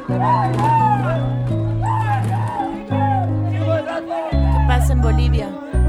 ¿Qué pasa en Bolivia?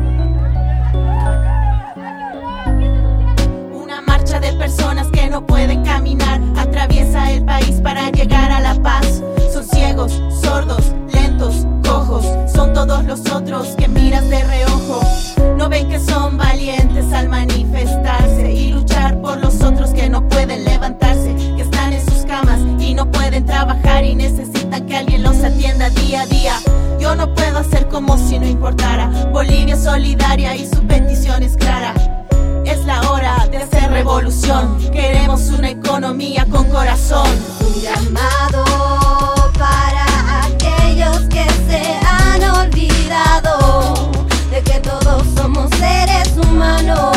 Una marcha de personas que no pueden caminar atraviesa el país para llegar a la paz. Son ciegos, sordos, lentos, cojos. Son todos los otros que miras de reojo. No ven que son valientes al manifestarse y luchar por los otros que no pueden levantarse, que están en sus camas y no pueden trabajar y necesitan que alguien los atienda día a día. Yo no puedo hacer como si no importara. Bolivia es solidaria y su petición es clara. Es la hora de hacer revolución. Queremos una economía con corazón. Un llamado para aquellos que se han olvidado de que todos somos seres humanos.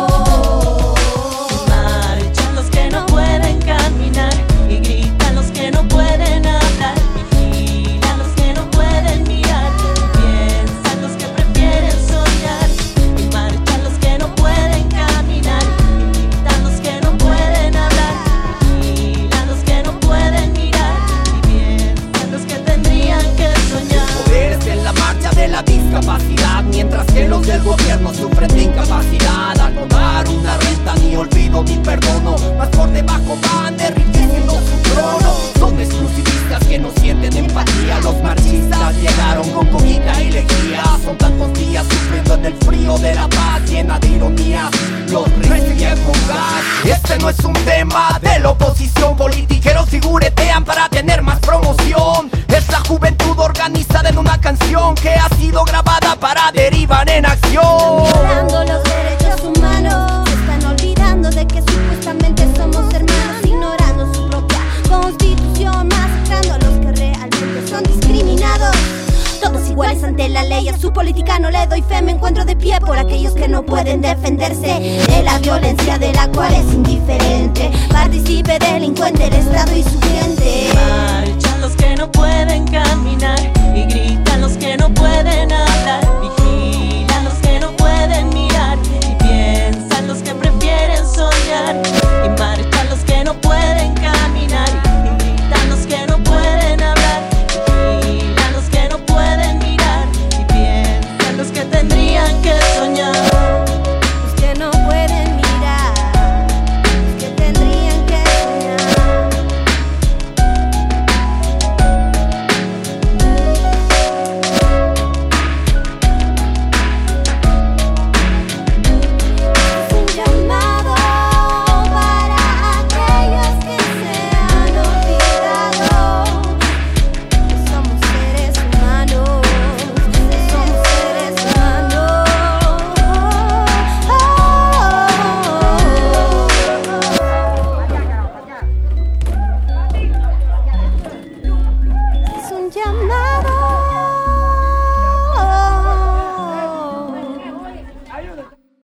Marchan los que no pueden caminar y gritan los que no pueden hablar. Vigilan los que no pueden mirar, piensan los que prefieren soñar. Y marchan los que no pueden caminar y gritan los que no pueden hablar. Vigilan los que no pueden mirar y piensan los que tendrían que soñar. Poderes en la marcha de la discapacidad, mientras que los del gobierno sufren de incapacidad. Al no dar una renta, ni olvido ni perdono, más por debajo van enriqueciendo su trono. Son exclusivistas que no sienten empatía. Los marxistas llegaron con comida y lejía. Son tantos días sufriendo en el frío de la paz, llena de ironía. Los recibían con gas. Este no es un tema de la oposición. Politiqueros figuretean para tener más promoción. Es la juventud organizada en una canción que ha sido grabada para derivar en acción. Violando los derechos humanos, se están olvidando de que supuestamente somos hermanos, ignorando su propia constitución, masacrando a los que realmente son discriminados. Todos iguales ante la ley, a su política no le doy fe. Me encuentro de pie por aquellos que no pueden defenderse de la violencia de la cual es indiferente. Partícipe, delincuente, el Estado y su gente. Marchan los que no pueden caminar y gritan los que no pueden hablar. Vigilan los que no pueden mirar y piensan los que prefieren soñar. Y marchan los que no pueden caminar y gritan los que no pueden hablar. Vigilan los que no pueden mirar y piensan los que tendrían que soñar. Los que no pueden mirar, los que tendrían que soñar. Es un llamado para aquellos que se han olvidado que somos seres humanos, que somos seres humanos. Es un llamado